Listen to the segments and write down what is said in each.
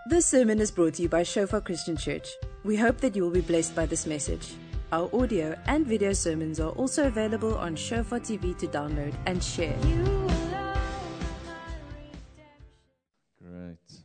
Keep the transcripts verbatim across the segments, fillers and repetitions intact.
This sermon is brought to you by Shofar Christian Church. We hope that you will be blessed by this message. Our audio and video sermons are also available on Shofar T V to download and share. Great.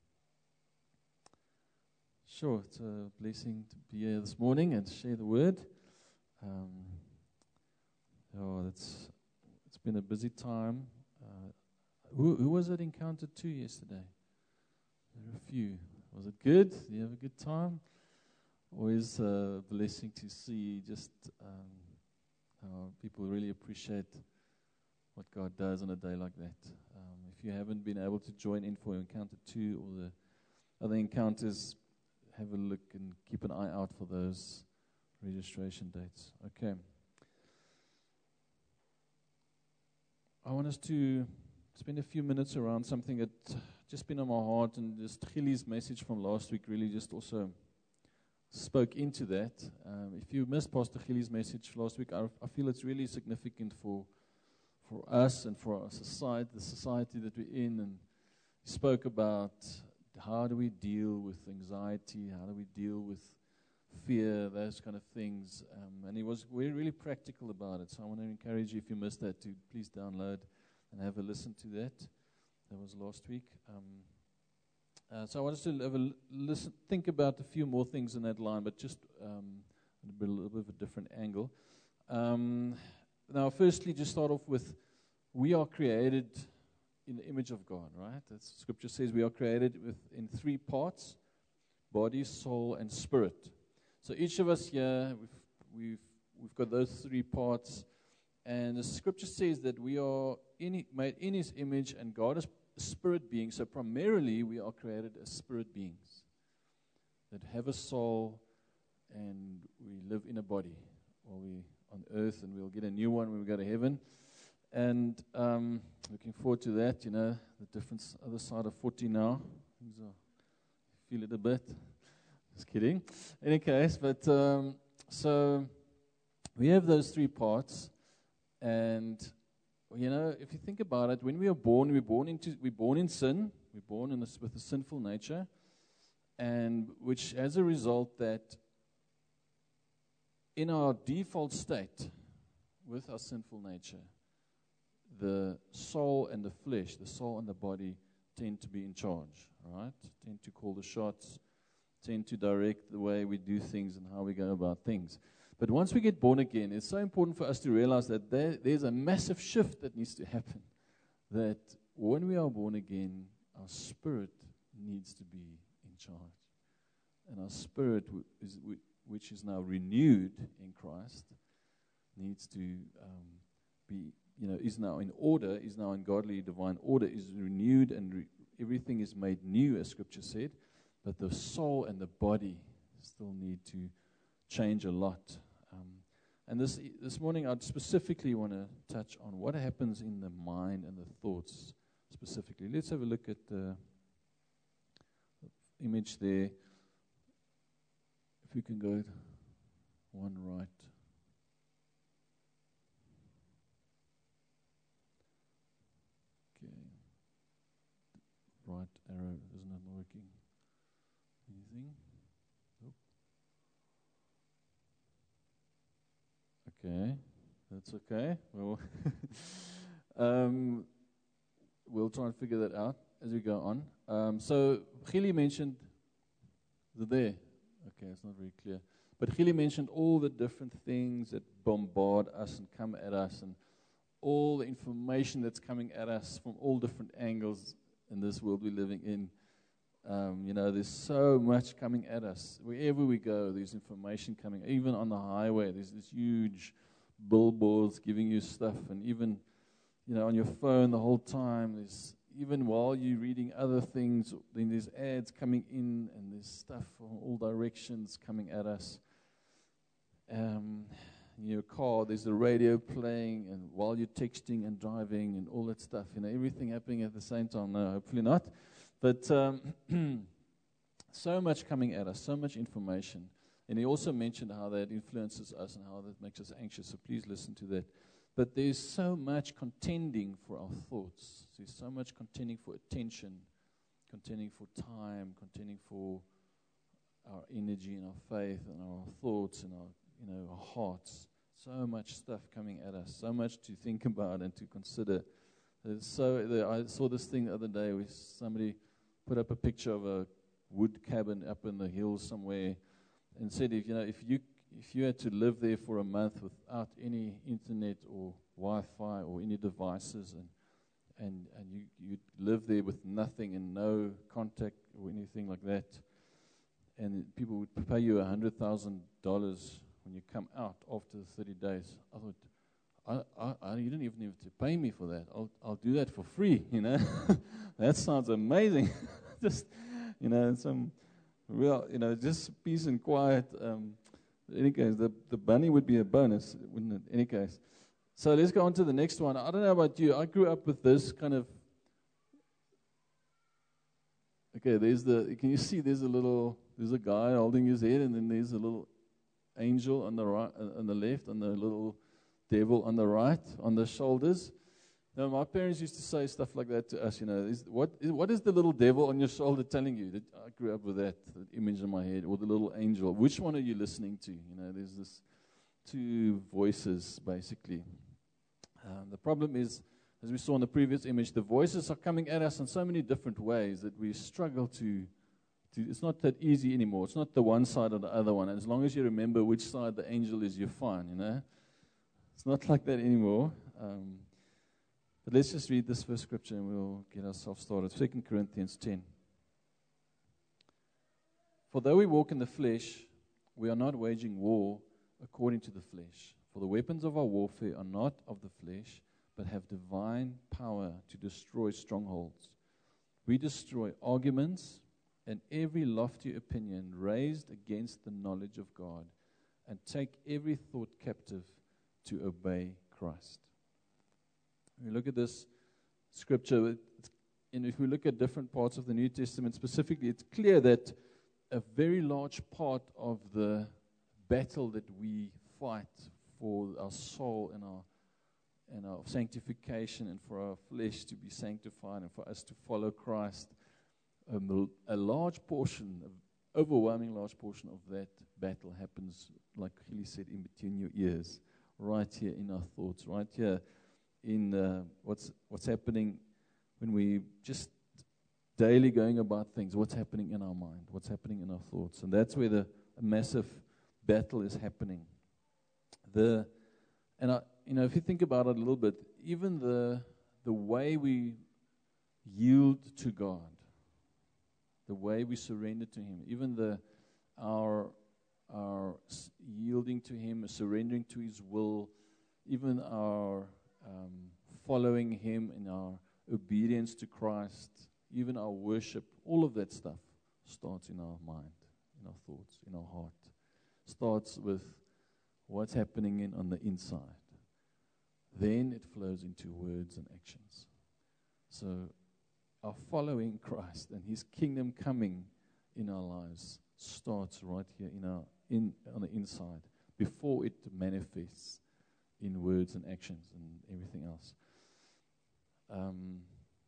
Sure, it's a blessing to be here this morning and to share the word. Um, oh, that's it's been a busy time. Uh, who, who was it encountered to yesterday? There were a few. Was it good? Did you have a good time? Always a blessing to see just um, how people really appreciate what God does on a day like that. Um, if you haven't been able to join in for Encounter two or the other encounters, have a look and keep an eye out for those registration dates. Okay. I want us to spend a few minutes around something that just been on my heart, and just Gilly's message from last week really just also spoke into that. Um, if you missed Pastor Gilly's message last week, I, I feel it's really significant for for us and for our society, the society that we're in. And he spoke about how do we deal with anxiety, how do we deal with fear, those kind of things. Um, and he was really, really practical about it. So I want to encourage you, if you missed that, to please download and have a listen to that. That was last week. Um, uh, so I want us to have a listen, think about a few more things in that line, but just um, a, bit, a little bit of a different angle. Um, now, firstly, just start off with, we are created in the image of God, right? That's, Scripture says we are created with in three parts: body, soul, and spirit. So each of us here, we've we've we've got those three parts, and the Scripture says that we are in, made in His image, and God is spirit beings. So primarily, we are created as spirit beings that have a soul, and we live in a body while we on earth, and we'll get a new one when we go to heaven. And um, looking forward to that. You know, the different other side of forty now. Things are, feel it a bit. Just kidding. In any case, but um, so we have those three parts, and you know, if you think about it, when we are born, we're born into we're born in sin. We're born in a, with a sinful nature, and which, as a result, that in our default state, with our sinful nature, the soul and the flesh, the soul and the body, tend to be in charge. Right? Tend to call the shots. Tend to direct the way we do things and how we go about things. But once we get born again, it's so important for us to realize that there, there's a massive shift that needs to happen. That when we are born again, our spirit needs to be in charge. And our spirit, is, which is now renewed in Christ, needs to um, be, you know, is now in order, is now in godly divine order, is renewed, and re- everything is made new, as Scripture said. But the soul and the body still need to change a lot. Um, and this this morning, I'd specifically want to touch on what happens in the mind and the thoughts specifically. Let's have a look at the image there. If we can go one right. Okay. Right arrow is not working. Anything? Nope. Okay, that's okay. Well, um, we'll try and figure that out as we go on. Um, so, Gilly mentioned the there. Okay, it's not very clear. But Gilly mentioned all the different things that bombard us and come at us, and all the information that's coming at us from all different angles in this world we're living in. Um, you know, there's so much coming at us. Wherever we go, there's information coming. Even on the highway, there's this huge billboards giving you stuff. And even, you know, on your phone the whole time, there's, even while you're reading other things, then there's ads coming in, and there's stuff from all directions coming at us. Um, in your car, there's the radio playing, and while you're texting and driving and all that stuff, you know, everything happening at the same time. No, hopefully not. But um, so much coming at us, so much information. And he also mentioned how that influences us and how that makes us anxious. So please listen to that. But there's so much contending for our thoughts. There's so much contending for attention, contending for time, contending for our energy and our faith and our thoughts and our, you know, our hearts. So much stuff coming at us, so much to think about and to consider. There's so the, I saw this thing the other day where somebody put up a picture of a wood cabin up in the hills somewhere, and said, if you know, if you if you had to live there for a month without any internet or Wi-Fi or any devices, and and and you you live there with nothing and no contact or anything like that, and people would pay you a hundred thousand dollars when you come out after thirty days. I thought, I, I, I, you don't even have to pay me for that. I'll I'll do that for free. You know, that sounds amazing. Just, you know, some real, you know, just peace and quiet. Um, in any case, the the bunny would be a bonus, wouldn't it? In any case, so let's go on to the next one. I don't know about you. I grew up with this kind of. Okay, there's the. Can you see? There's a little. There's a guy holding his head, and then there's a little angel on the right, uh, on the left, and the little devil on the right, on the shoulders. Now, my parents used to say stuff like that to us. You know, is, what is, what is the little devil on your shoulder telling you? That I grew up with that, that image in my head, or the little angel. Which one are you listening to? You know, there's this two voices basically. Um, the problem is, as we saw in the previous image, the voices are coming at us in so many different ways that we struggle to. to it's not that easy anymore. It's not the one side or the other one. And as long as you remember which side the angel is, you're fine. You know, it's not like that anymore. Um, But let's just read this first scripture and we'll get ourselves started. Second Corinthians ten. For though we walk in the flesh, we are not waging war according to the flesh. For the weapons of our warfare are not of the flesh, but have divine power to destroy strongholds. We destroy arguments and every lofty opinion raised against the knowledge of God, and take every thought captive to obey Christ. We look at this scripture, it's, and if we look at different parts of the New Testament specifically, it's clear that a very large part of the battle that we fight for our soul and our and our sanctification, and for our flesh to be sanctified, and for us to follow Christ, um, a large portion, an overwhelming large portion of that battle happens, like Gilly said, in between your ears, right here in our thoughts, right here in uh, what's what's happening when we just daily going about things, what's happening in our mind, what's happening in our thoughts. And that's where the a massive battle is happening. The and I, you know, if you think about it a little bit, even the the way we yield to God, the way we surrender to Him, even the our our yielding to Him, surrendering to His will, even our Um, following Him in our obedience to Christ, even our worship, all of that stuff starts in our mind, in our thoughts, in our heart. Starts with what's happening in on the inside. Then it flows into words and actions. So our following Christ and His kingdom coming in our lives starts right here in our in on the inside before it manifests in words and actions and everything else. Um,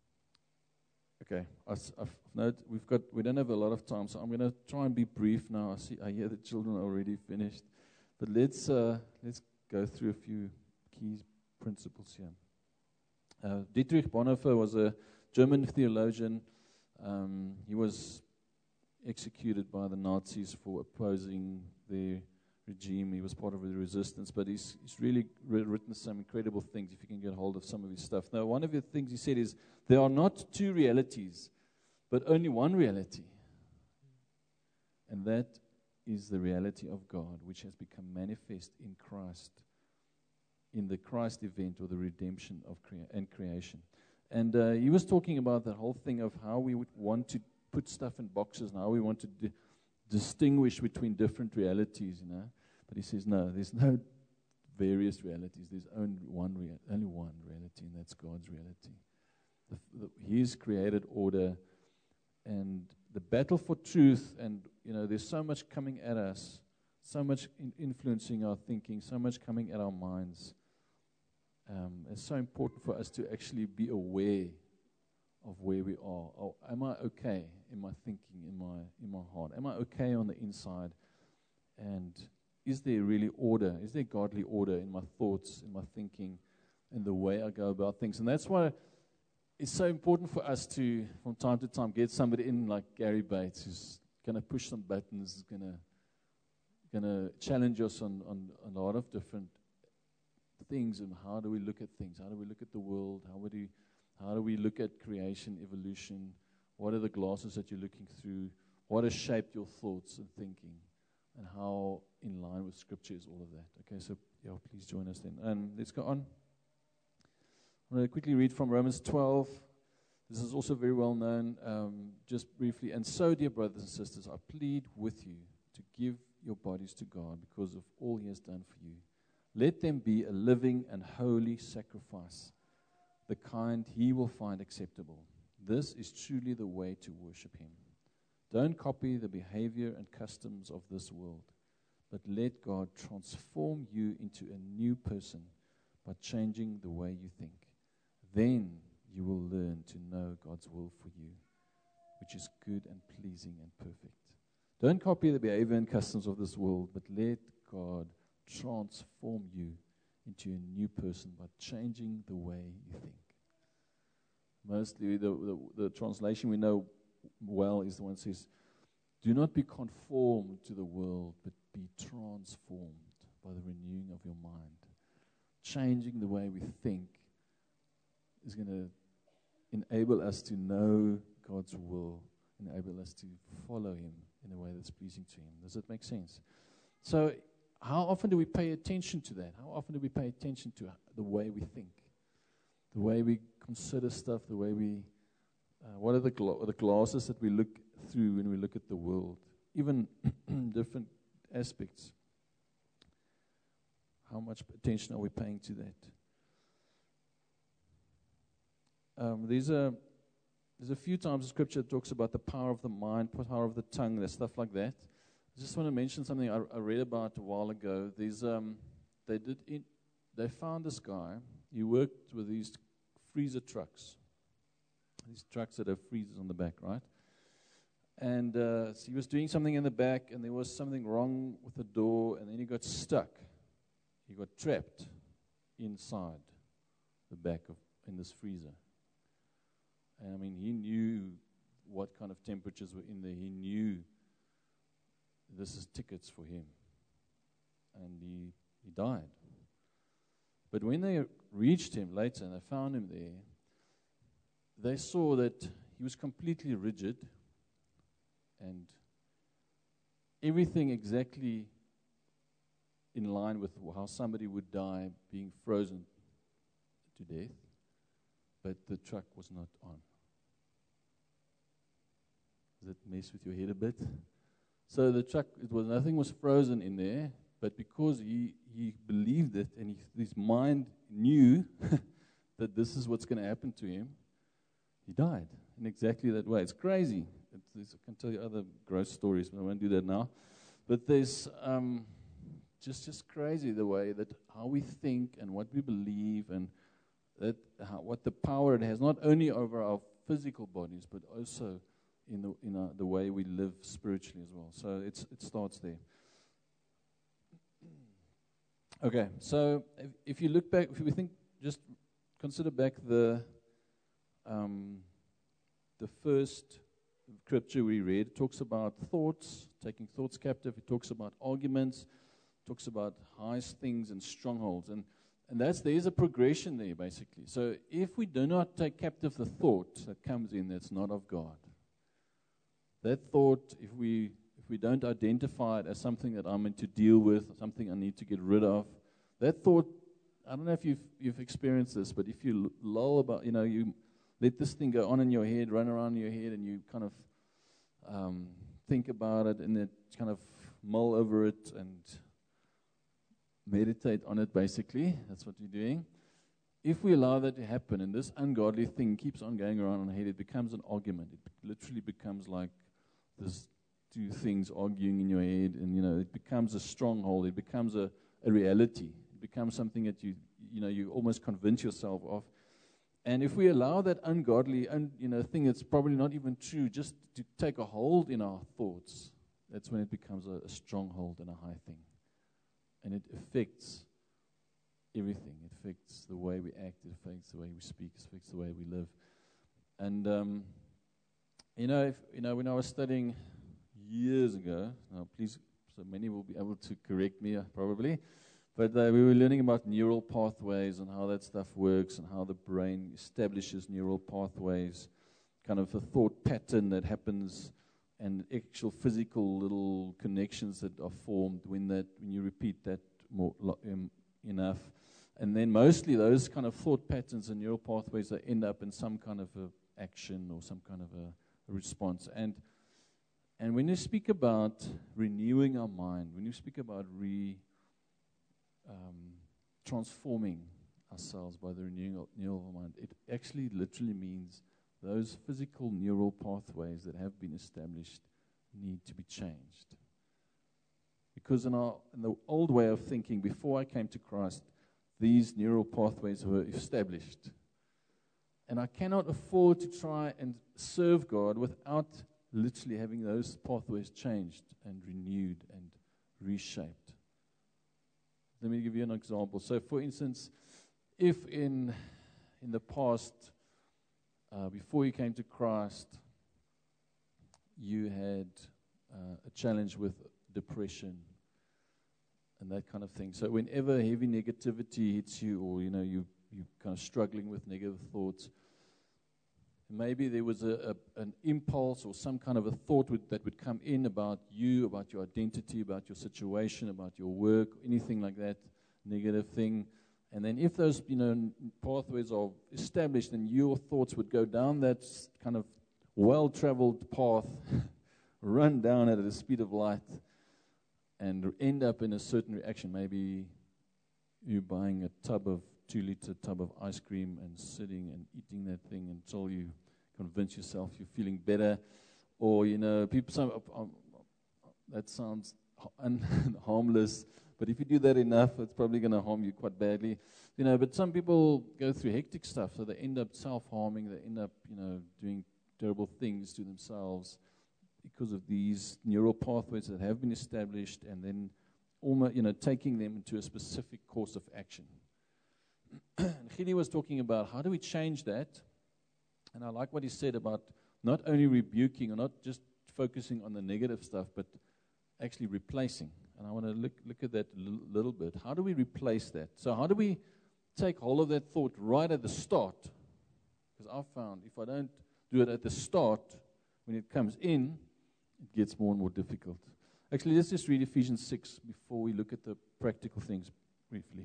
okay, I, I've noted we've got we don't have a lot of time, so I'm going to try and be brief now. I see I hear the children are already finished, but let's uh, let's go through a few key principles here. Uh, Dietrich Bonhoeffer was a German theologian. Um, he was executed by the Nazis for opposing their regime. He was part of the resistance, but he's, he's really re- written some incredible things if you can get hold of some of his stuff. Now, one of the things he said is, there are not two realities, but only one reality. And that is the reality of God, which has become manifest in Christ, in the Christ event or the redemption of crea- and creation. And uh, he was talking about that whole thing of how we would want to put stuff in boxes and how we want to di- distinguish between different realities, you know. But he says, no, there's no various realities. There's only one, rea- only one reality, and that's God's reality. The, the, His created order, and the battle for truth. And you know, there's so much coming at us, so much in influencing our thinking, so much coming at our minds. Um, it's so important for us to actually be aware of where we are. Oh, am I okay in my thinking, in my in my heart? Am I okay on the inside? And is there really order? Is there godly order in my thoughts, in my thinking, in the way I go about things? And that's why it's so important for us to, from time to time, get somebody in like Gary Bates, who's going to push some buttons, is going to going to challenge us on, on, on a lot of different things. And how do we look at things? How do we look at the world? How would we, how do we look at creation, evolution? What are the glasses that you're looking through? What has shaped your thoughts and thinking? And how in line with Scripture is all of that? Okay, so yeah, please join us then. And let's go on. I'm going to quickly read from Romans twelve. This is also very well known, um, just briefly. And so, dear brothers and sisters, I plead with you to give your bodies to God because of all He has done for you. Let them be a living and holy sacrifice, the kind He will find acceptable. This is truly the way to worship Him. Don't copy the behavior and customs of this world, but let God transform you into a new person by changing the way you think. Then you will learn to know God's will for you, which is good and pleasing and perfect. Don't copy the behavior and customs of this world, but let God transform you into a new person by changing the way you think. Mostly the, the, the translation we know well is the one that says, do not be conformed to the world, but be transformed by the renewing of your mind. Changing the way we think is going to enable us to know God's will, enable us to follow Him in a way that's pleasing to Him. Does that make sense? So how often do we pay attention to that? How often do we pay attention to the way we think, the way we consider stuff, the way we Uh, what are the, gla- the glasses that we look through when we look at the world? Even different aspects. How much attention are we paying to that? Um, there's a there's a few times in Scripture that talks about the power of the mind, power of the tongue, there's stuff like that. I just want to mention something I, I read about a while ago. There's um, they did in, they found this guy. He worked with these freezer trucks. These trucks that have freezers on the back, right? And uh, so he was doing something in the back, and there was something wrong with the door, and then he got stuck. He got trapped inside the back of in this freezer. And I mean, he knew what kind of temperatures were in there. He knew this is tickets for him, and he he died. But when they reached him later and they found him there, they saw that he was completely rigid and everything exactly in line with how somebody would die, being frozen to death, but the truck was not on. Does that mess with your head a bit? So the truck, it was nothing was frozen in there, but because he, he believed it and he, his mind knew that this is what's going to happen to him, he died in exactly that way. It's crazy. It's, I can tell you other gross stories, but I won't do that now. But there's um, just just crazy the way that how we think and what we believe and that how, what the power it has, not only over our physical bodies, but also in the in our, the way we live spiritually as well. So it's it starts there. Okay, so if, if you look back, if we think, just consider back the um, the first scripture we read. It talks about thoughts, taking thoughts captive. It talks about arguments. It talks about high things and strongholds, and and that's there's a progression there basically. So if we do not take captive the thought that comes in that's not of God, that thought, if we if we don't identify it as something that I'm meant to deal with, something I need to get rid of, that thought, I don't know if you've you've experienced this, but if you lull about, you know, you let this thing go on in your head, run around in your head, and you kind of um, think about it, and then kind of mull over it and meditate on it, basically. That's what you're doing. If we allow that to happen, and this ungodly thing keeps on going around in our head, it becomes an argument. It literally becomes like this two things arguing in your head, and, you know, it becomes a stronghold. It becomes a, a reality. It becomes something that you, you know, you almost convince yourself of. And if we allow that ungodly, un, you know, thing that's probably not even true, just to take a hold in our thoughts, that's when it becomes a, a stronghold and a high thing. And it affects everything. It affects the way we act. It affects the way we speak. It affects the way we live. And um, you know, if, you know, when I was studying years ago, now please, so many will be able to correct me uh, probably, but uh, we were learning about neural pathways and how that stuff works and how the brain establishes neural pathways, kind of a thought pattern that happens, and actual physical little connections that are formed when that when you repeat that more um, enough. And then mostly those kind of thought patterns and neural pathways that end up in some kind of a action or some kind of a, a response. And and when you speak about renewing our mind, when you speak about re um, transforming ourselves by the renewing of, renewal of our mind, it actually literally means those physical neural pathways that have been established need to be changed. Because in our in the old way of thinking, before I came to Christ, these neural pathways were established. And I cannot afford to try and serve God without literally having those pathways changed and renewed and reshaped. Let me give you an example. So, for instance, if in in the past, uh, before you came to Christ, you had uh, a challenge with depression and that kind of thing. So whenever heavy negativity hits you, or you know you you're kind of struggling with negative thoughts, maybe there was a, a an impulse or some kind of a thought would, that would come in about you, about your identity, about your situation, about your work, anything like that, negative thing. And then if those you know pathways are established, then your thoughts would go down that kind of well-traveled path, run down at the speed of light, and end up in a certain reaction. Maybe you buying a tub of two-liter tub of ice cream and sitting and eating that thing until you convince yourself you're feeling better. Or, you know, people, some, um, that sounds un- harmless, but if you do that enough, it's probably going to harm you quite badly. You know, but some people go through hectic stuff, so they end up self-harming, they end up, you know, doing terrible things to themselves because of these neural pathways that have been established, and then almost, you know, taking them into a specific course of action. Gili was talking about how do we change that, and I like what he said about not only rebuking or not just focusing on the negative stuff, but actually replacing. And I want to look look at that a l- little bit. How do we replace that? So how do we take hold of that thought right at the start? Because I've found if I don't do it at the start, when it comes in, it gets more and more difficult. Actually, let's just read Ephesians six before we look at the practical things briefly.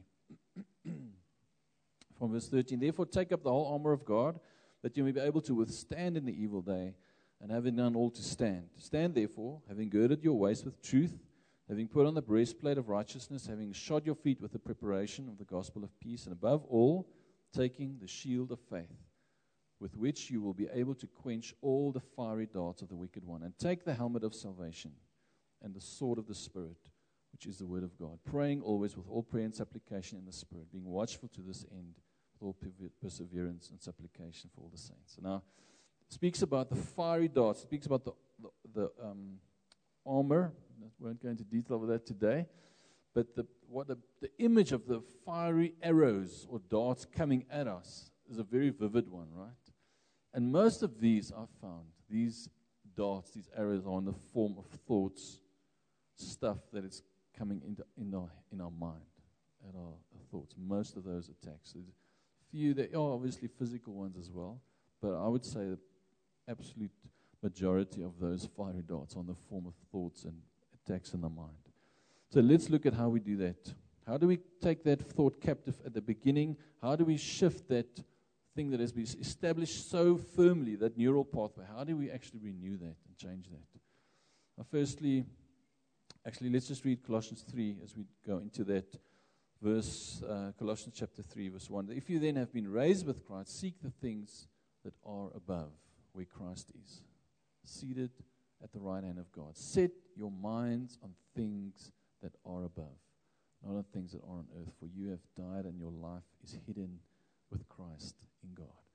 From verse thirteen, therefore take up the whole armor of God, that you may be able to withstand in the evil day, and having done all to stand. Stand therefore, having girded your waist with truth, having put on the breastplate of righteousness, having shod your feet with the preparation of the gospel of peace, and above all, taking the shield of faith, with which you will be able to quench all the fiery darts of the wicked one, and take the helmet of salvation and the sword of the Spirit, which is the word of God, praying always with all prayer and supplication in the Spirit, being watchful to this end, with all perseverance and supplication for all the saints. So now, it speaks about the fiery darts, it speaks about the, the, the um, armor. I won't go into detail with that today, but the, what the, the image of the fiery arrows or darts coming at us is a very vivid one, right? And most of these, I've found, these darts, these arrows are in the form of thoughts, stuff that is coming into in our in our mind, at our, our thoughts. Most of those attacks. There's a few, there are obviously physical ones as well, but I would say the absolute majority of those fiery darts are in the form of thoughts and attacks in the mind. So let's look at how we do that. How do we take that thought captive at the beginning? How do we shift that thing that has been established so firmly, that neural pathway? How do we actually renew that and change that? Now, firstly, actually, let's just read Colossians three as we go into that verse, uh, Colossians chapter three, verse one. If you then have been raised with Christ, seek the things that are above, where Christ is, seated at the right hand of God. Set your minds on things that are above, not on things that are on earth, for you have died and your life is hidden with Christ in God.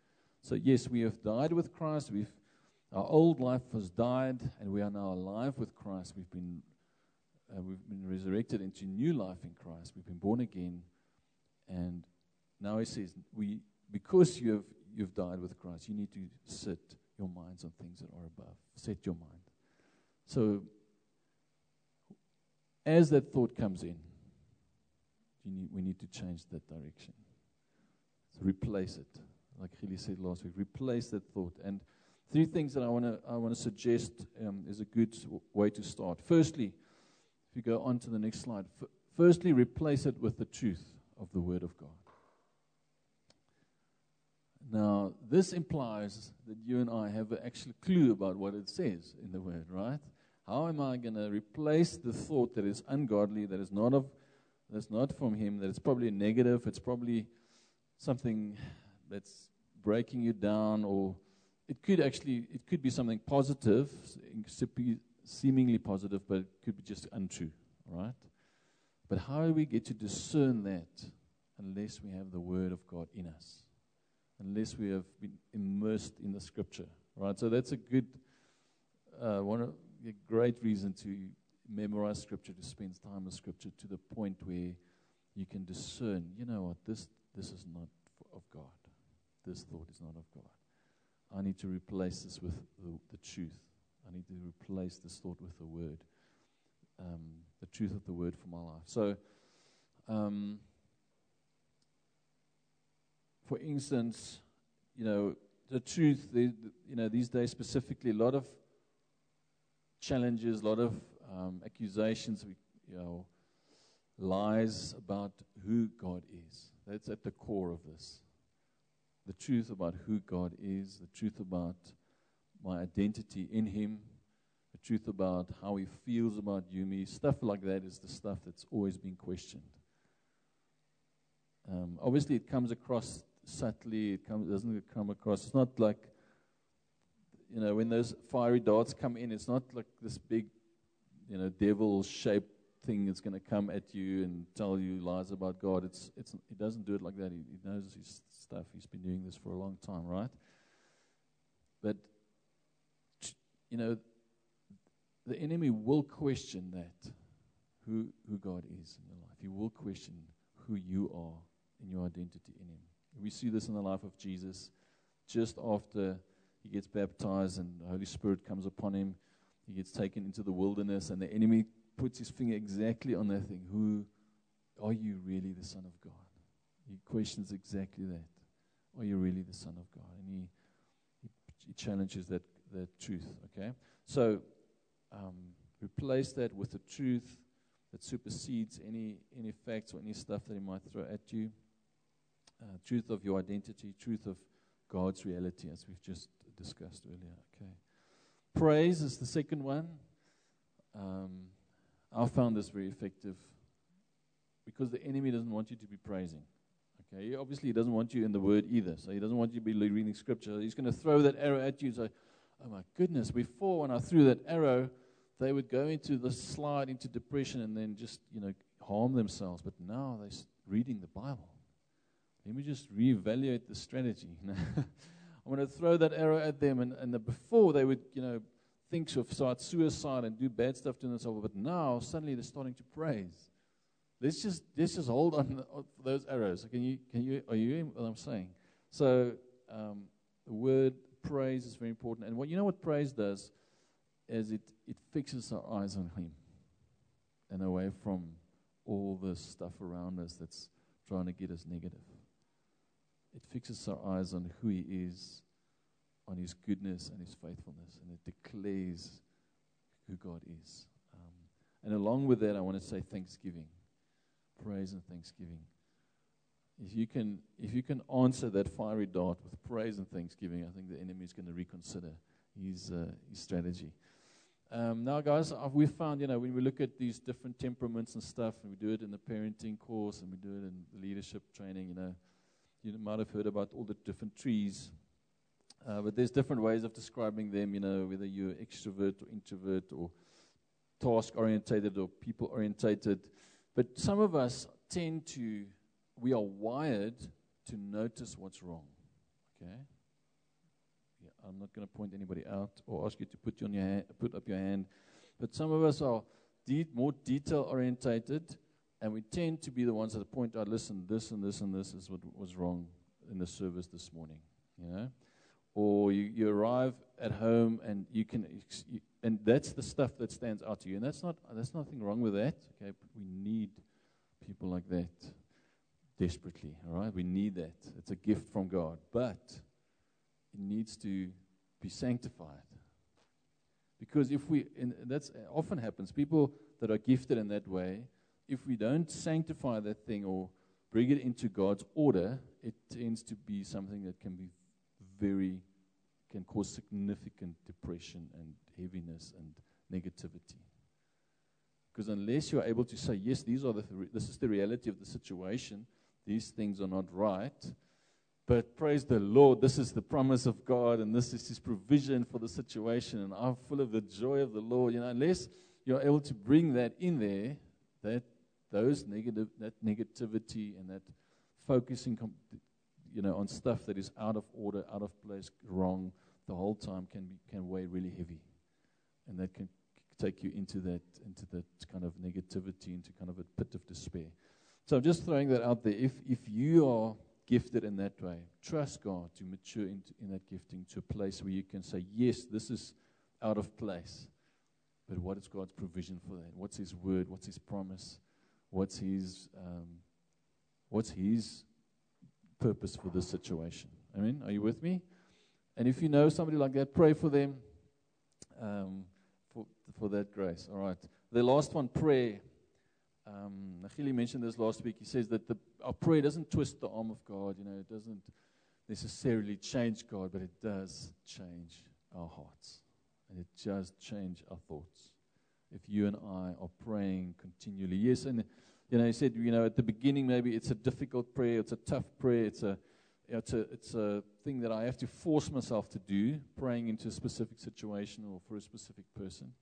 So yes, we have died with Christ. We've our old life has died, and we are now alive with Christ. We've been uh, we've been resurrected into new life in Christ. We've been born again, and now he says, we because you have you've died with Christ, you need to set your minds on things that are above. Set your mind. So as that thought comes in, you need, we need to change that direction. So replace it. Like Gilly said last week, replace that thought. And three things that I want to I want to suggest um, is a good w- way to start. Firstly, if you go on to the next slide, f- firstly, replace it with the truth of the Word of God. Now, this implies that you and I have an actual clue about what it says in the Word, right? How am I going to replace the thought that is ungodly, that is not of, that's not from Him, that it's probably negative, it's probably something that's breaking you down, or it could actually, it could be something positive, seemingly positive, but it could be just untrue, right? But how do we get to discern that unless we have the Word of God in us? Unless we have been immersed in the Scripture, right? So that's a good, uh, one of, a great reason to memorize Scripture, to spend time with Scripture to the point where you can discern, you know what, this this is not of God. This thought is not of God. I need to replace this with the, the truth. I need to replace this thought with the Word, um, the truth of the Word for my life. So, um, for instance, you know, the truth, the, you know, these days specifically, a lot of challenges, a lot of um, accusations, you know, lies about who God is. That's at the core of this. The truth about who God is, the truth about my identity in Him, the truth about how He feels about you, me, stuff like that is the stuff that's always been questioned. Um, obviously, it comes across subtly. It comes, doesn't it come across. It's not like, you know, when those fiery darts come in, it's not like this big, you know, devil-shaped thing that's going to come at you and tell you lies about God. It's it's he doesn't do it like that. He, he knows his stuff. He's been doing this for a long time, right? But you know, the enemy will question that, who who God is in your life. He will question who you are in your identity in Him. We see this in the life of Jesus. Just after He gets baptized and the Holy Spirit comes upon Him, He gets taken into the wilderness, and the enemy puts his finger exactly on that thing. Who are you really, the Son of God? He questions exactly that. Are you really the Son of God? And he he, he challenges that, that truth, okay? So, um, replace that with the truth that supersedes any, any facts or any stuff that he might throw at you. Uh, truth of your identity, truth of God's reality, as we've just discussed earlier, okay? Praise is the second one. Um, I found this very effective because the enemy doesn't want you to be praising. Okay, he obviously he doesn't want you in the Word either, so he doesn't want you to be reading Scripture. He's going to throw that arrow at you and say, oh my goodness, before when I threw that arrow, they would go into the slide, into depression, and then just, you know, harm themselves. But now they're reading the Bible. Let me just reevaluate the strategy. I'm going to throw that arrow at them, and, and the, before they would, you know, think of suicide and do bad stuff to themselves, but now suddenly they're starting to praise. Let's just let's just hold on for those arrows. Can you can you are you hearing what I'm saying? So um, the word praise is very important, and what you know what praise does is it it fixes our eyes on Him and away from all the stuff around us that's trying to get us negative. It fixes our eyes on who He is, on His goodness and His faithfulness, and it declares who God is. Um, and along with that, I want to say thanksgiving, praise and thanksgiving. If you can, if you can answer that fiery dart with praise and thanksgiving, I think the enemy is going to reconsider his uh, his strategy. Um, now, guys, uh, we found, you know, when we look at these different temperaments and stuff, and we do it in the parenting course, and we do it in the leadership training, you know, you might have heard about all the different trees. Uh, but there's different ways of describing them, you know, whether you're extrovert or introvert or task-orientated or people-orientated. But some of us tend to, we are wired to notice what's wrong, okay? Yeah, I'm not going to point anybody out or ask you to put, you on your hand, put up your hand. But some of us are de- more detail-orientated, and we tend to be the ones that point out, listen, this and this and this is what was wrong in the service this morning, you know? Or you, you arrive at home and you can, ex- you, and that's the stuff that stands out to you. And that's not, there's nothing wrong with that, okay? But we need people like that desperately, all right? We need that. It's a gift from God. But it needs to be sanctified. Because if we, and that's often happens, people that are gifted in that way, if we don't sanctify that thing or bring it into God's order, it tends to be something that can be very, can cause significant depression and heaviness and negativity. Because unless you're able to say, yes, these are the th- this is the reality of the situation, these things are not right, but praise the Lord, this is the promise of God, and this is His provision for the situation, and I'm full of the joy of the Lord. You know, unless you're able to bring that in there, that those negative, that negativity and that focusing, com- you know, on stuff that is out of order, out of place, wrong, the whole time can be can weigh really heavy, and that can take you into that into that kind of negativity, into kind of a pit of despair. So I'm just throwing that out there. If if you are gifted in that way, trust God to mature into in that gifting to a place where you can say, yes, this is out of place, but what is God's provision for that? What's His word? What's His promise? What's His um, what's His purpose for this situation? I mean, are you with me? And if you know somebody like that, pray for them um, for for that grace. All right. The last one, prayer. Um, Nachili mentioned this last week. He says that the, our prayer doesn't twist the arm of God. You know, it doesn't necessarily change God, but it does change our hearts, and it does change our thoughts. If you and I are praying continually, yes, and you know, he said, you know, at the beginning maybe it's a difficult prayer, it's a tough prayer, it's a, you know, it's a, it's a thing that I have to force myself to do, praying into a specific situation or for a specific person.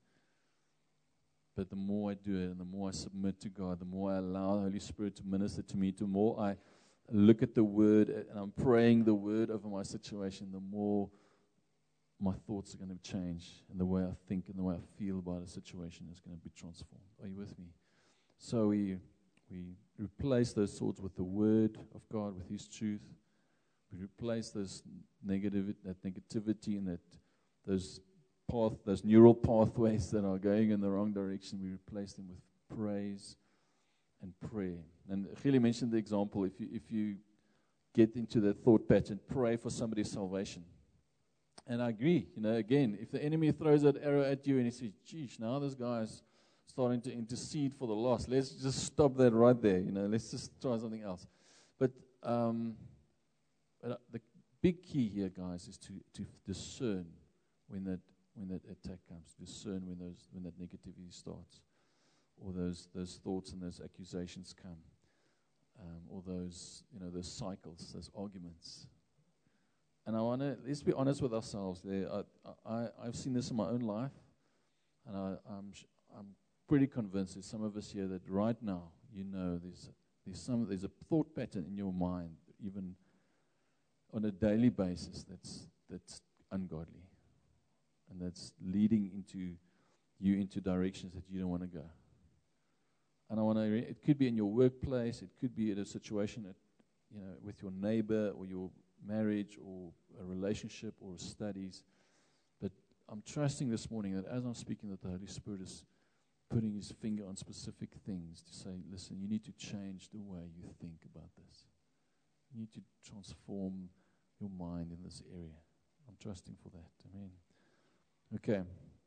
But the more I do it and the more I submit to God, the more I allow the Holy Spirit to minister to me, the more I look at the Word and I'm praying the Word over my situation, the more my thoughts are going to change, and the way I think and the way I feel about a situation is going to be transformed. Are you with me? So we we replace those thoughts with the Word of God, with His truth. We replace those negative that negativity and that those path, those neural pathways that are going in the wrong direction. We replace them with praise and prayer. And Gili mentioned the example. If you if you get into that thought pattern, pray for somebody's salvation. And I agree, you know, again, if the enemy throws that arrow at you and he says, geez, now this guy's starting to intercede for the lost, let's just stop that right there, you know, let's just try something else. But, um, but the big key here, guys, is to, to discern when that when that attack comes, discern when those when that negativity starts, or those those thoughts and those accusations come, um, or those, you know, those cycles, those arguments. And I want to, let's be honest with ourselves there. I, I, I've seen this in my own life, and I, I'm I'm pretty convinced there's some of us here that right now, you know, there's there's some there's a thought pattern in your mind, even on a daily basis, that's that's ungodly, and that's leading into you into directions that you don't want to go. And I want to, re- it could be in your workplace, it could be in a situation that, you know, with your neighbor or your marriage or a relationship or studies. But I'm trusting this morning that as I'm speaking, that the Holy Spirit is putting His finger on specific things to say, listen, you need to change the way you think about this. You need to transform your mind in this area. I'm trusting for that. Amen. Okay.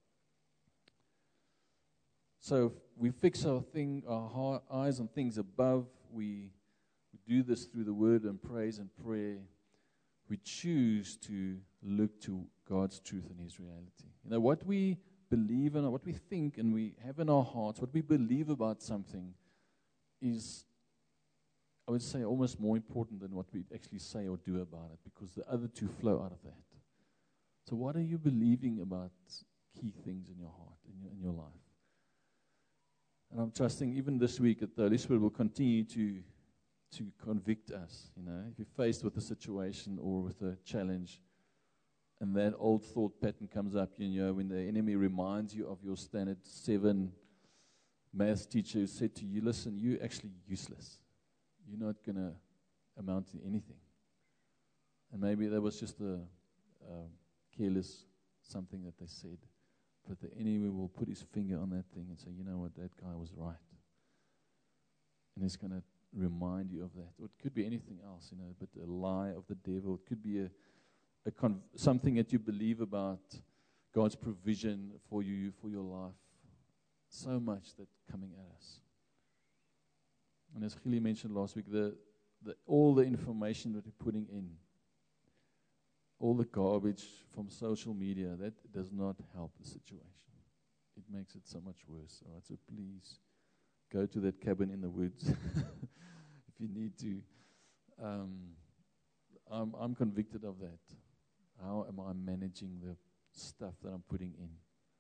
So we fix our thing, our heart, eyes on things above. We, we do this through the word and praise and prayer. We choose to look to God's truth and His reality. You know, what we believe in, what we think and we have in our hearts, what we believe about something is, I would say, almost more important than what we actually say or do about it, because the other two flow out of that. So what are you believing about key things in your heart, in your, in your life? And I'm trusting even this week that the Holy Spirit will continue to to convict us, you know, if you're faced with a situation or with a challenge, and that old thought pattern comes up, you know, when the enemy reminds you of your standard seven maths teacher who said to you, listen, you're actually useless. You're not going to amount to anything. And maybe that was just a, a careless something that they said. But the enemy will put his finger on that thing and say, you know what, that guy was right. And he's going to remind you of that. Or it could be anything else, you know, but a lie of the devil. It could be a, a conv- something that you believe about God's provision for you, for your life. So much that coming at us. And as Gilly mentioned last week, the, the all the information that we're putting in, all the garbage from social media, that does not help the situation. It makes it so much worse. All right, so please go to that cabin in the woods if you need to. Um, I'm, I'm convicted of that. How am I managing the stuff that I'm putting in?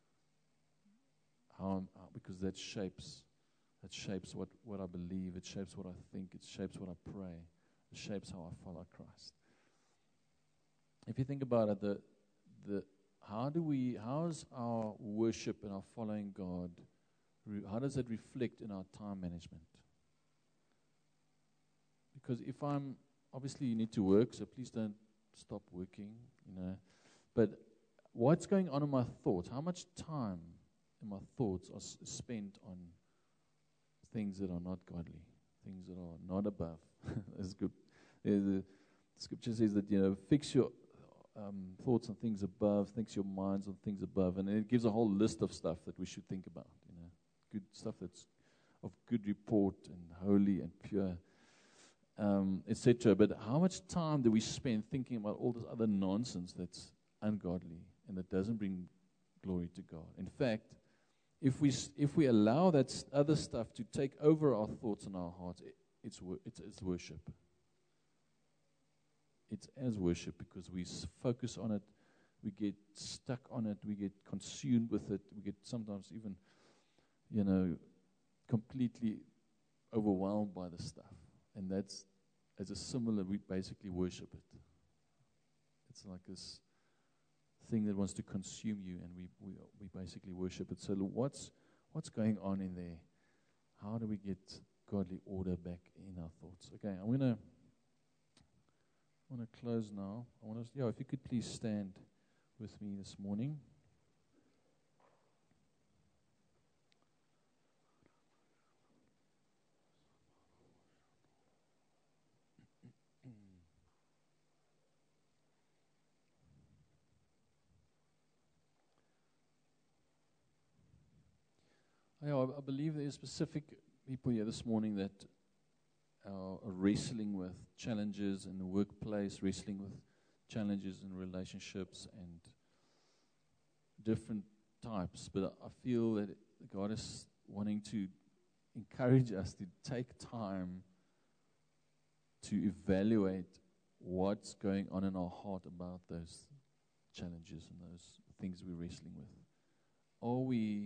How am, how, because that shapes, that shapes what, what I believe. It shapes what I think. It shapes what I pray. It shapes how I follow Christ. If you think about it, the the how do we how's our worship and our following God, re, how does it reflect in our time management? Because if I'm obviously you need to work, so please don't stop working, you know. But what's going on in my thoughts? How much time in my thoughts are s- spent on things that are not godly, things that are not above? That's good. The scripture says that, you know, fix your Um, thoughts on things above, thinks your minds on things above, and it gives a whole list of stuff that we should think about, you know, good stuff that's of good report and holy and pure, um, et cetera. But how much time do we spend thinking about all this other nonsense that's ungodly and that doesn't bring glory to God? In fact, if we if we allow that st- other stuff to take over our thoughts and our hearts, it, it's, wor- it's it's worship. It's as worship because we s- focus on it, we get stuck on it, we get consumed with it, we get sometimes even, you know, completely overwhelmed by the stuff. And that's, as a similar, we basically worship it. It's like this thing that wants to consume you, and we we, we basically worship it. So what's what's going on in there? How do we get godly order back in our thoughts? Okay, I'm going to I want to close now. I want to, yeah, if you could please stand with me this morning. Yeah, I, I believe there are specific people here this morning that are, are wrestling with challenges in the workplace, wrestling with challenges in relationships and different types. But I feel that God is wanting to encourage us to take time to evaluate what's going on in our heart about those challenges and those things we're wrestling with. Are we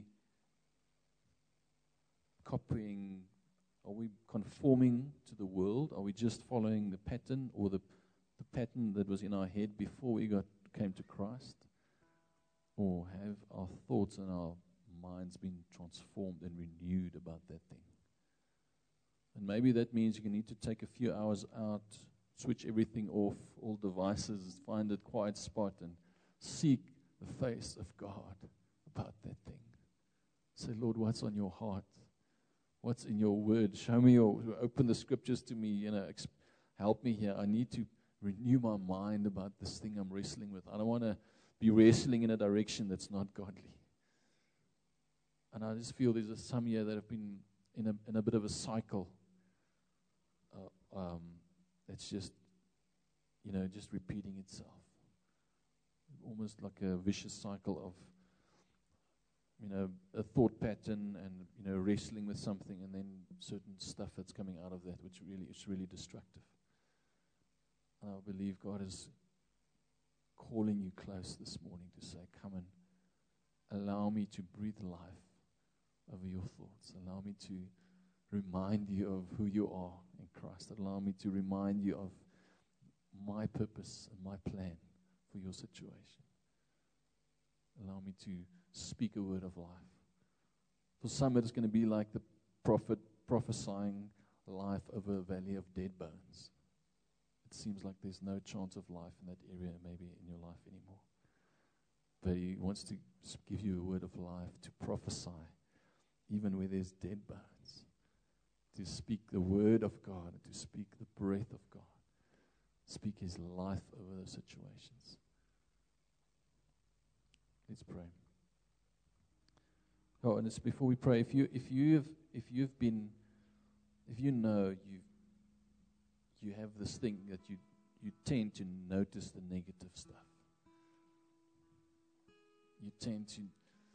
copying? Are we conforming to the world? Are we just following the pattern or the the pattern that was in our head before we got came to Christ? Or have our thoughts and our minds been transformed and renewed about that thing? And maybe that means you need to take a few hours out, switch everything off, all devices, find a quiet spot and seek the face of God about that thing. Say, Lord, what's on your heart? What's in your word? Show me your, open the scriptures to me, you know, exp- help me here. I need to renew my mind about this thing I'm wrestling with. I don't want to be wrestling in a direction that's not godly. And I just feel there's a, some here that have been in a, in a bit of a cycle. Uh, um, it's just, you know, just repeating itself. Almost like a vicious cycle of, you know, a thought pattern and, you know, wrestling with something and then certain stuff that's coming out of that, which really is really destructive. And I believe God is calling you close this morning to say, come and allow me to breathe life over your thoughts. Allow me to remind you of who you are in Christ. Allow me to remind you of my purpose and my plan for your situation. Allow me to speak a word of life. For some, it's going to be like the prophet prophesying life over a valley of dead bones. It seems like there's no chance of life in that area, maybe in your life anymore. But He wants to give you a word of life, to prophesy, even where there's dead bones, to speak the word of God, and to speak the breath of God, speak His life over those situations. Let's pray. Oh, and it's before we pray, if you if you've if you've been if you know you you have this thing that you you tend to notice the negative stuff. You tend to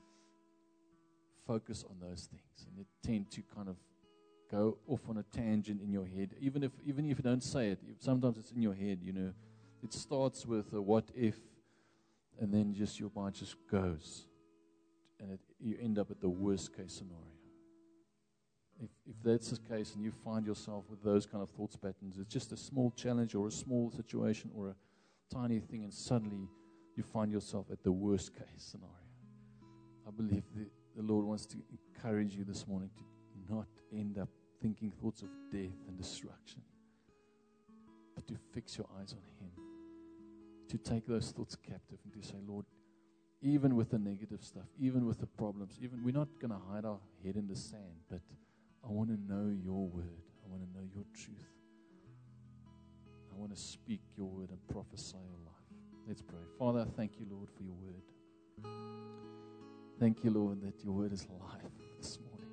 focus on those things, and you tend to kind of go off on a tangent in your head, even if even if you don't say it. Sometimes it's in your head, you know. It starts with a what if, and then just your mind just goes, and it, you end up at the worst case scenario. If if that's the case, and you find yourself with those kind of thoughts patterns, it's just a small challenge or a small situation or a tiny thing, and suddenly you find yourself at the worst case scenario. I believe the, the Lord wants to encourage you this morning to not end up thinking thoughts of death and destruction, but to fix your eyes on Him, to take those thoughts captive and to say, Lord, even with the negative stuff, even with the problems, even we're not going to hide our head in the sand, but I want to know your word. I want to know your truth. I want to speak your word and prophesy your life. Let's pray. Father, I thank you, Lord, for your word. Thank you, Lord, that your word is life this morning.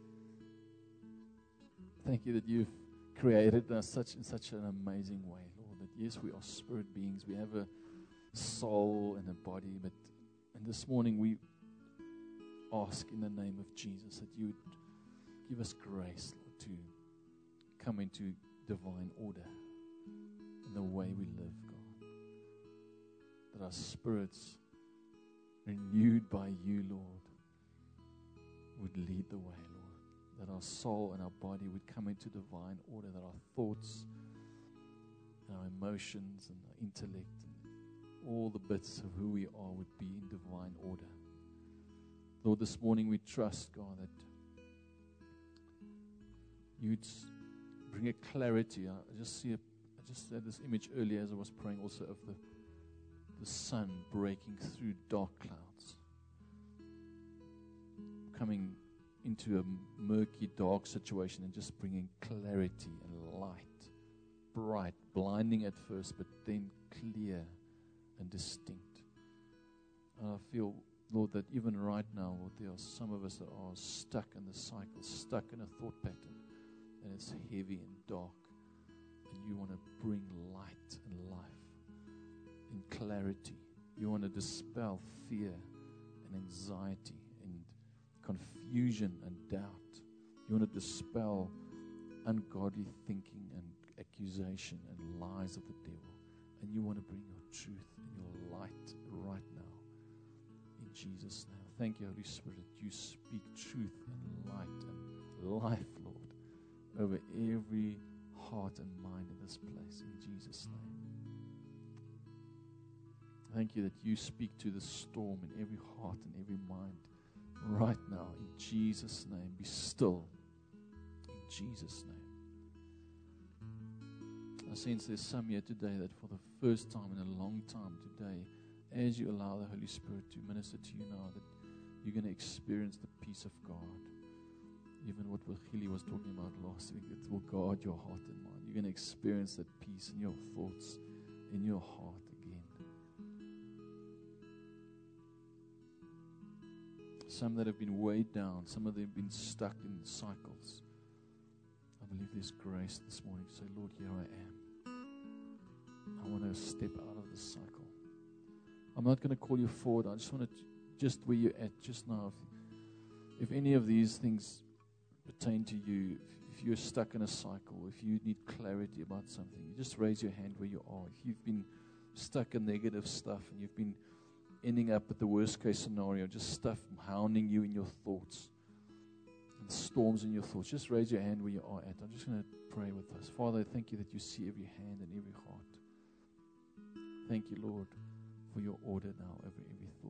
Thank you that you've created us such in such an amazing way, Lord, that yes, we are spirit beings. We have a soul and a body, but and this morning we ask in the name of Jesus that you would give us grace, Lord, to come into divine order in the way we live, God. That our spirits, renewed by you, Lord, would lead the way, Lord. That our soul and our body would come into divine order. That our thoughts, and our emotions, and our intellect, and all the bits of who we are would be in divine order. Lord, this morning we trust, God, that you'd bring a clarity. I just see a, I just had this image earlier as I was praying also of the the sun breaking through dark clouds, coming into a murky, dark situation and just bringing clarity and light, bright, blinding at first, but then clear and distinct. And I feel, Lord, that even right now, Lord, there are some of us that are stuck in the cycle, stuck in a thought pattern, and it's heavy and dark, and you want to bring light and life. In clarity. You want to dispel fear and anxiety and confusion and doubt. You want to dispel ungodly thinking and accusation and lies of the devil. And you want to bring your truth and your light right now. In Jesus' name. Thank you, Holy Spirit, that you speak truth and light and life, Lord, over every heart and mind in this place. In Jesus' name. Thank you that you speak to the storm in every heart and every mind right now. In Jesus' name, be still. In Jesus' name. I sense there's some here today that for the first time in a long time today, as you allow the Holy Spirit to minister to you now, that you're going to experience the peace of God. Even what Hilly was talking about last week, it will guard your heart and mind. You're going to experience that peace in your thoughts, in your heart. Some that have been weighed down, some of them have been stuck in cycles. I believe there's grace this morning to say, Lord, here I am. I want to step out of this cycle. I'm not going to call you forward. I just want to, just where you're at just now, if, if any of these things pertain to you, if, if you're stuck in a cycle, if you need clarity about something, you just raise your hand where you are. If you've been stuck in negative stuff and you've been ending up at the worst case scenario, just stuff hounding you in your thoughts and storms in your thoughts, just raise your hand where you are at. I'm just going to pray with us. Father, I thank you that you see every hand and every heart. Thank you, Lord, for your order now over every thought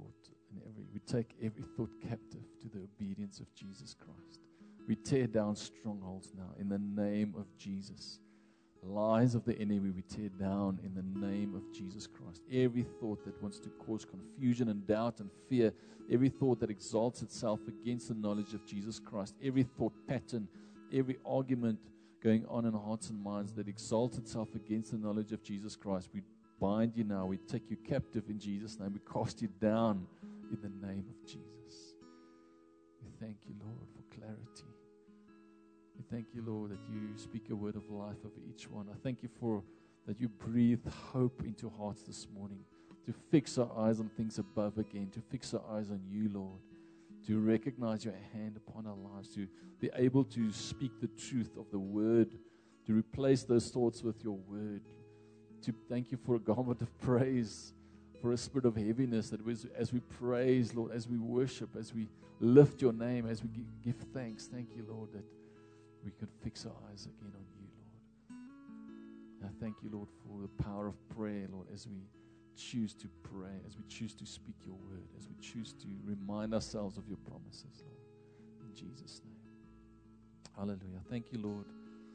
and every, we take every thought captive to the obedience of Jesus Christ. We tear down strongholds now in the name of Jesus. Lies of the enemy we tear down in the name of Jesus Christ. Every thought that wants to cause confusion and doubt and fear, every thought that exalts itself against the knowledge of Jesus Christ, every thought pattern, every argument going on in hearts and minds that exalts itself against the knowledge of Jesus Christ, we bind you now. We take you captive in Jesus' name. We cast you down in the name of Jesus. We thank you, Lord, for clarity. We thank you, Lord, that you speak a word of life over each one. I thank you for that you breathe hope into hearts this morning, to fix our eyes on things above again, to fix our eyes on you, Lord, to recognize your hand upon our lives, to be able to speak the truth of the word, to replace those thoughts with your word, to thank you for a garment of praise, for a spirit of heaviness, that was, as we praise, Lord, as we worship, as we lift your name, as we give thanks, thank you, Lord, that we can fix our eyes again on you, Lord. And I thank you, Lord, for the power of prayer, Lord, as we choose to pray, as we choose to speak your word, as we choose to remind ourselves of your promises, Lord. In Jesus' name. Hallelujah. Thank you, Lord.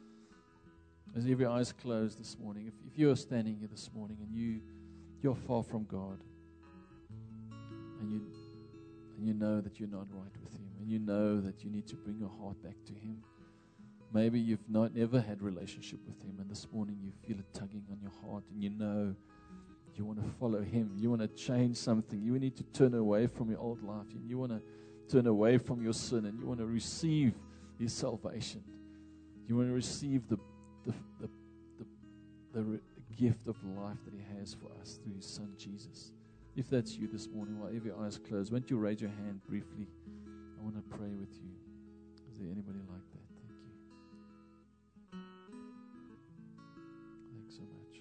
As every eye is closed this morning, if, if you are standing here this morning and you, you're far from God, and you, and you know that you're not right with him, and you know that you need to bring your heart back to him, maybe you've not never had a relationship with him, and this morning you feel it tugging on your heart, and you know you want to follow him. You want to change something. You need to turn away from your old life, and you want to turn away from your sin, and you want to receive his salvation. You want to receive the the the the, the re- gift of life that he has for us through his son Jesus. If that's you this morning, while every eye is closed, won't you raise your hand briefly? I want to pray with you. Is there anybody like that? Thanks so much.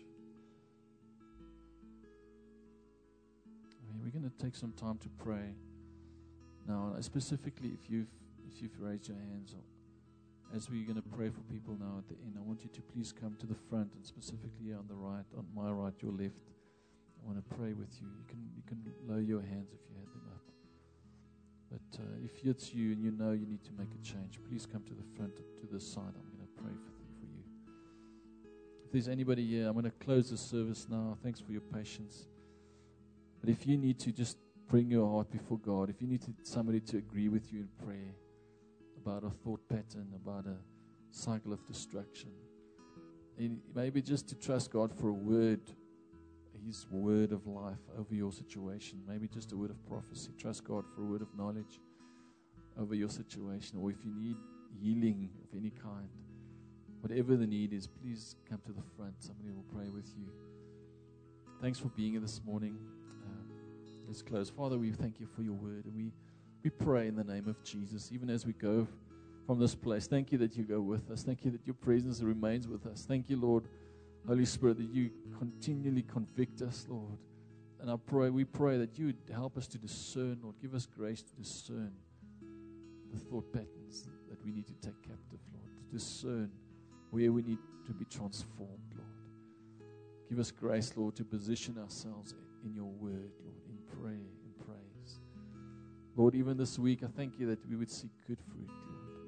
Okay, we're going to take some time to pray now. Specifically, if you've if you've raised your hands, as we're going to pray for people now at the end, I want you to please come to the front, and specifically on the right, on my right, your left. I want to pray with you. You can you can lower your hands if you had them up. But uh, if it's you and you know you need to make a change, please come to the front, to the side. I'm going to pray for you. For you. If there's anybody here, I'm going to close the service now. Thanks for your patience. But if you need to just bring your heart before God, if you need to, somebody to agree with you in prayer about a thought pattern, about a cycle of destruction, and maybe just to trust God for a word, his word of life over your situation, maybe just a word of prophecy. Trust God for a word of knowledge over your situation. Or if you need healing of any kind, whatever the need is, please come to the front. Somebody will pray with you. Thanks for being here this morning. Um, let's close. Father, we thank you for your word, and we, we pray in the name of Jesus, even as we go from this place. Thank you that you go with us. Thank you that your presence remains with us. Thank you, Lord, Holy Spirit, that you continually convict us, Lord. And I pray, we pray that you would help us to discern, Lord. Give us grace to discern the thought patterns that we need to take captive, Lord. To discern where we need to be transformed, Lord. Give us grace, Lord, to position ourselves in your word, Lord, in prayer, in praise. Lord, even this week, I thank you that we would see good fruit, Lord,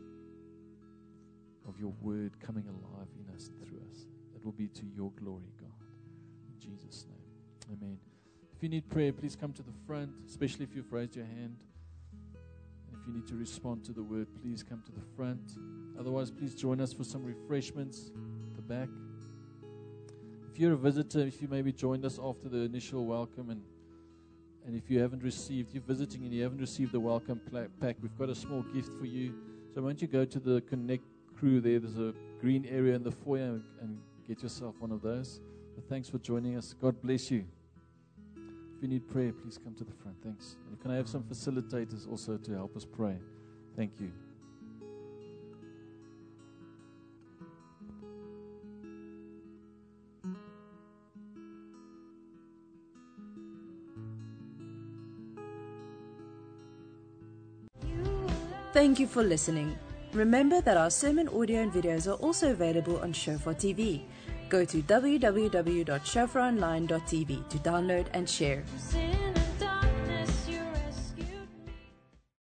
of your word coming alive in us and through us. Will be to your glory, God. In Jesus' name. Amen. If you need prayer, please come to the front, especially if you've raised your hand. And if you need to respond to the word, please come to the front. Otherwise, please join us for some refreshments at the back. If you're a visitor, if you maybe joined us after the initial welcome, and and if you haven't received, you're visiting and you haven't received the welcome pack, we've got a small gift for you. So why don't you go to the Connect crew there? There's a green area in the foyer, and, and get yourself one of those. But thanks for joining us. God bless you. If you need prayer, please come to the front. Thanks. And can I have some facilitators also to help us pray? Thank you. Thank you for listening. Remember that our sermon audio and videos are also available on Shofar T V. Go to w w w dot shofar online dot t v to download and share.